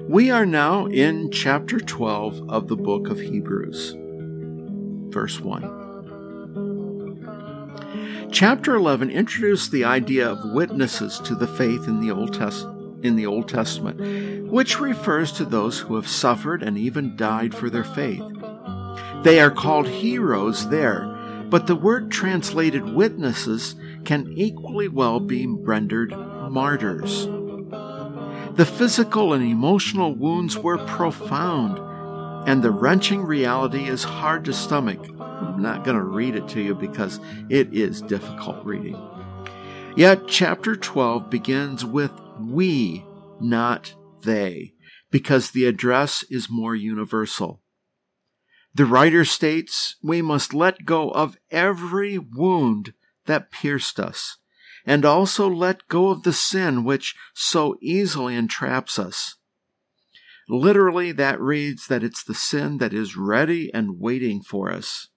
We are now in chapter 12 of the book of Hebrews, verse 1. Chapter 11 introduced the idea of witnesses to the faith in the Old Testament, which refers to those who have suffered and even died for their faith. They are called heroes there, but the word translated witnesses can equally well be rendered martyrs. The physical and emotional wounds were profound, and the wrenching reality is hard to stomach. I'm not going to read it to you because it is difficult reading. Yet chapter 12 begins with we, not they, because the address is more universal. The writer states we must let go of every wound that pierced us, and also let go of the sin which so easily entraps us. Literally, that reads that it's the sin that is ready and waiting for us.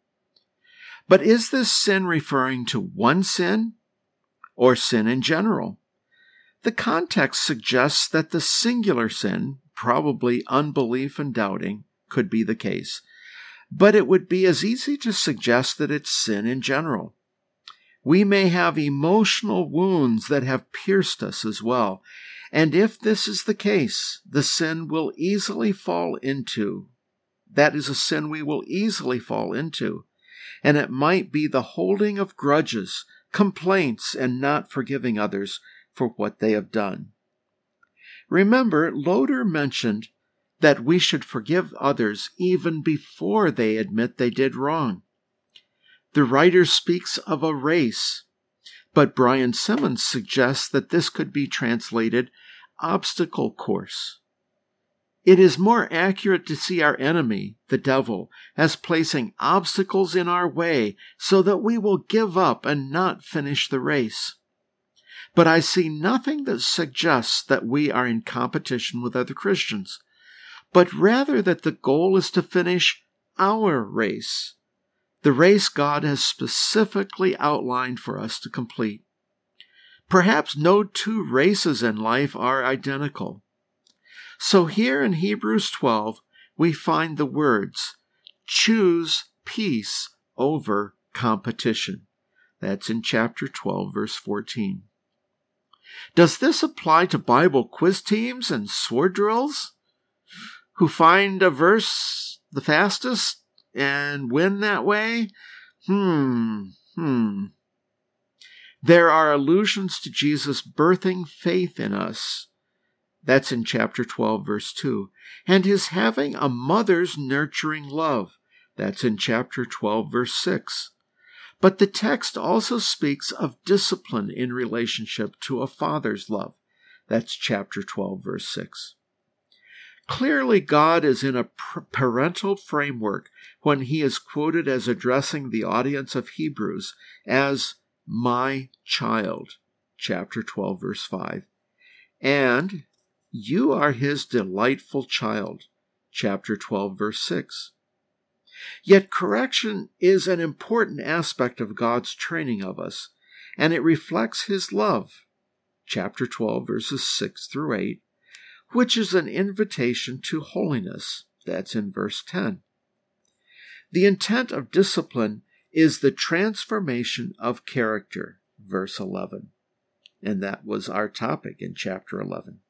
But is this sin referring to one sin or sin in general? The context suggests that the singular sin, probably unbelief and doubting, could be the case, but it would be as easy to suggest that it's sin in general. We may have emotional wounds that have pierced us as well, and if this is the case, the sin will easily fall into. That is a sin we will easily fall into, and it might be the holding of grudges, complaints, and not forgiving others for what they have done. Remember, Loder mentioned that we should forgive others even before they admit they did wrong. The writer speaks of a race, but Brian Simmons suggests that this could be translated obstacle course. It is more accurate to see our enemy, the devil, as placing obstacles in our way so that we will give up and not finish the race. But I see nothing that suggests that we are in competition with other Christians, but rather that the goal is to finish our race, the race God has specifically outlined for us to complete. Perhaps no two races in life are identical. So here in Hebrews 12, we find the words, choose peace over competition. That's in chapter 12, verse 14. Does this apply to Bible quiz teams and sword drills who find a verse the fastest and win that way? There are allusions to Jesus birthing faith in us. That's in chapter 12, verse 2. And his having a mother's nurturing love. That's in chapter 12, verse 6. But the text also speaks of discipline in relationship to a father's love. That's chapter 12, verse 6. Clearly, God is in a parental framework when he is quoted as addressing the audience of Hebrews as my child, chapter 12, verse 5. And you are his delightful child, chapter 12, verse 6. Yet correction is an important aspect of God's training of us, and it reflects his love, chapter 12, verses 6 through 8, which is an invitation to holiness. That's in verse 10. The intent of discipline is the transformation of character, verse 11. And that was our topic in chapter 11.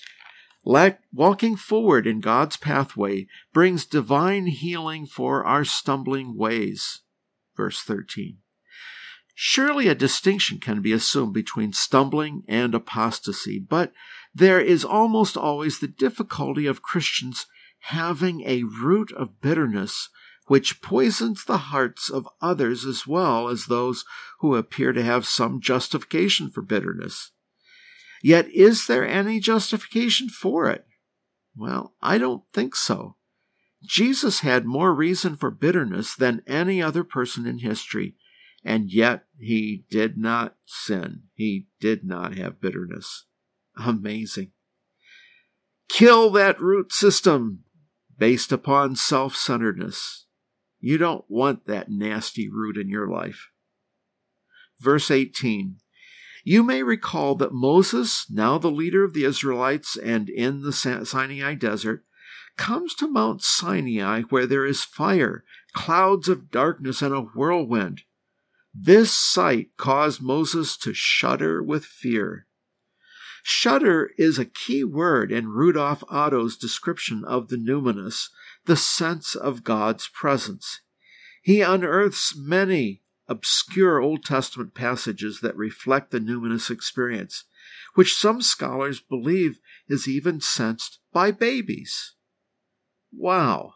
Walking forward in God's pathway brings divine healing for our stumbling ways, verse 13. Surely a distinction can be assumed between stumbling and apostasy, but there is almost always the difficulty of Christians having a root of bitterness which poisons the hearts of others as well as those who appear to have some justification for bitterness. Yet is there any justification for it? Well, I don't think so. Jesus had more reason for bitterness than any other person in history, and yet he did not sin. He did not have bitterness. Amazing. Kill that root system based upon self-centeredness. You don't want that nasty root in your life. Verse 18. You may recall that Moses, now the leader of the Israelites and in the Sinai desert, comes to Mount Sinai where there is fire, clouds of darkness, and a whirlwind. This sight caused Moses to shudder with fear. Shudder is a key word in Rudolf Otto's description of the numinous, the sense of God's presence. He unearths many obscure Old Testament passages that reflect the numinous experience, which some scholars believe is even sensed by babies. Wow!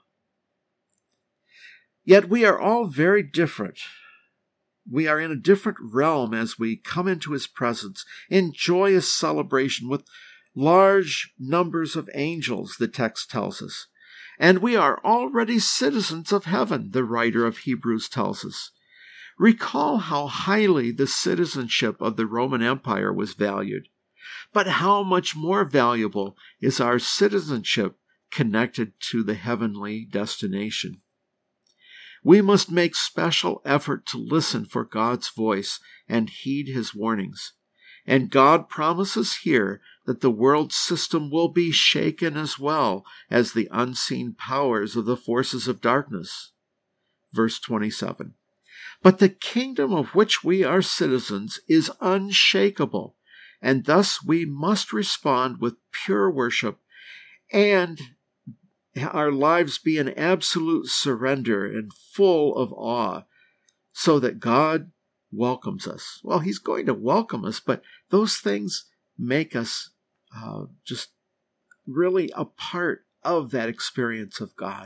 Yet we are all very different. We are in a different realm as we come into His presence in joyous celebration with large numbers of angels, the text tells us. And we are already citizens of heaven, the writer of Hebrews tells us. Recall how highly the citizenship of the Roman Empire was valued. But how much more valuable is our citizenship connected to the heavenly destination? We must make special effort to listen for God's voice and heed His warnings. And God promises here that the world system will be shaken as well as the unseen powers of the forces of darkness. Verse 27. But the kingdom of which we are citizens is unshakable, and thus we must respond with pure worship and our lives be an absolute surrender and full of awe, so that God welcomes us. Well, He's going to welcome us, but those things make us just really a part of that experience of God.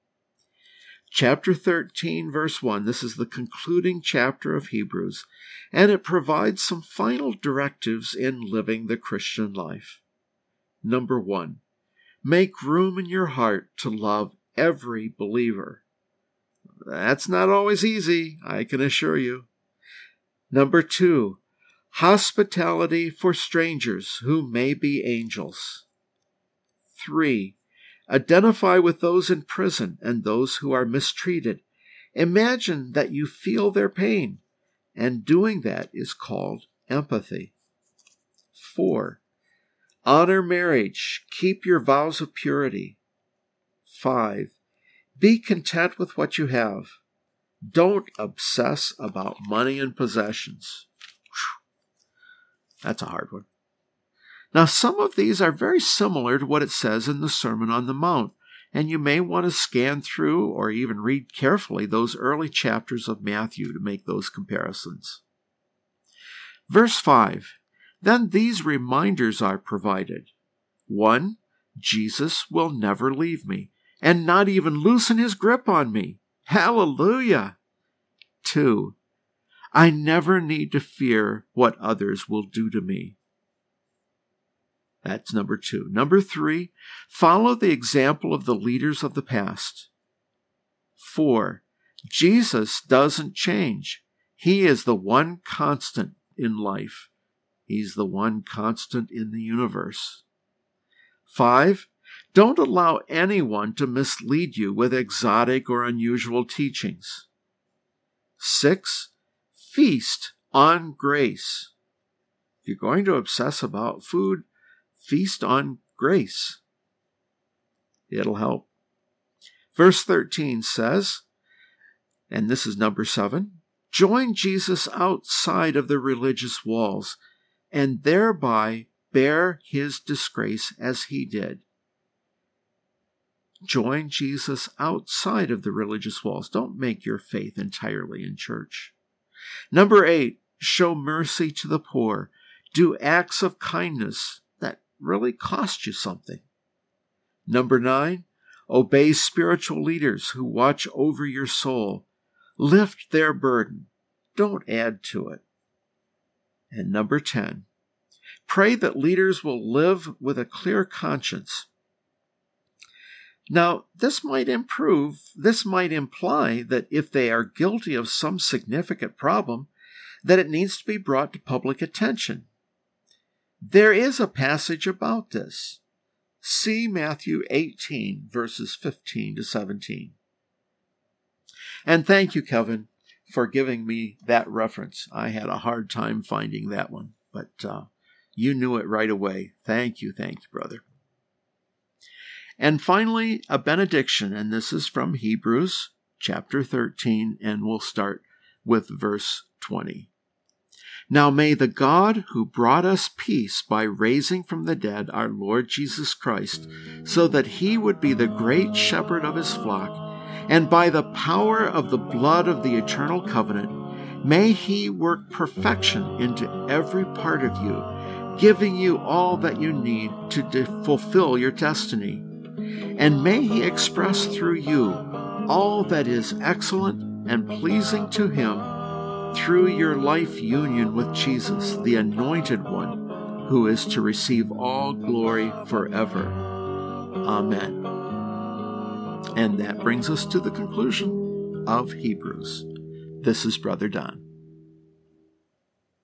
Chapter 13, verse 1, this is the concluding chapter of Hebrews, and it provides some final directives in living the Christian life. Number 1. Make room in your heart to love every believer. That's not always easy, I can assure you. Number 2, hospitality for strangers who may be angels. 3, identify with those in prison and those who are mistreated. Imagine that you feel their pain, and doing that is called empathy. 4, honor marriage. Keep your vows of purity. 5. Be content with what you have. Don't obsess about money and possessions. That's a hard one. Now, some of these are very similar to what it says in the Sermon on the Mount, and you may want to scan through or even read carefully those early chapters of Matthew to make those comparisons. Verse 5. Then these reminders are provided. 1. Jesus will never leave me, and not even loosen His grip on me. Hallelujah! 2. I never need to fear what others will do to me. That's number 2. Number 3, follow the example of the leaders of the past. 4. Jesus doesn't change. He is the one constant in life. He's the one constant in the universe. 5. Don't allow anyone to mislead you with exotic or unusual teachings. 6. Feast on grace. If you're going to obsess about food, feast on grace. It'll help. Verse 13 says, and this is number 7, join Jesus outside of the religious walls and thereby bear His disgrace as He did. Join Jesus outside of the religious walls. Don't make your faith entirely in church. Number 8, show mercy to the poor. Do acts of kindness that really cost you something. Number 9, obey spiritual leaders who watch over your soul. Lift their burden. Don't add to it. And number 10, pray that leaders will live with a clear conscience. Now, this might imply that if they are guilty of some significant problem, that it needs to be brought to public attention. There is a passage about this. See Matthew 18, verses 15 to 17. And thank you, Kevin, for giving me that reference. I had a hard time finding that one. but you knew it right away. Thank you, brother. And finally, a benediction, and this is from Hebrews chapter 13, and we'll start with verse 20. Now may the God who brought us peace by raising from the dead our Lord Jesus Christ, so that he would be the great shepherd of his flock, and by the power of the blood of the eternal covenant, may he work perfection into every part of you, giving you all that you need to fulfill your destiny. And may he express through you all that is excellent and pleasing to him through your life union with Jesus, the Anointed One, who is to receive all glory forever. Amen. And that brings us to the conclusion of Hebrews. This is Brother Don.